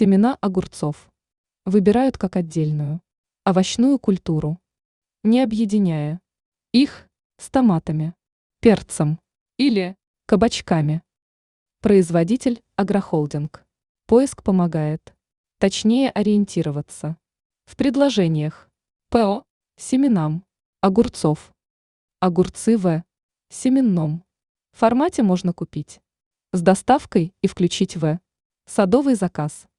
Семена огурцов выбирают как отдельную овощную культуру, не объединяя их с томатами, перцем или кабачками. Производитель агрохолдинг. Поиск помогает точнее ориентироваться в предложениях ПО семенам огурцов. Огурцы в семенном формате можно купить с доставкой и включить в садовый заказ.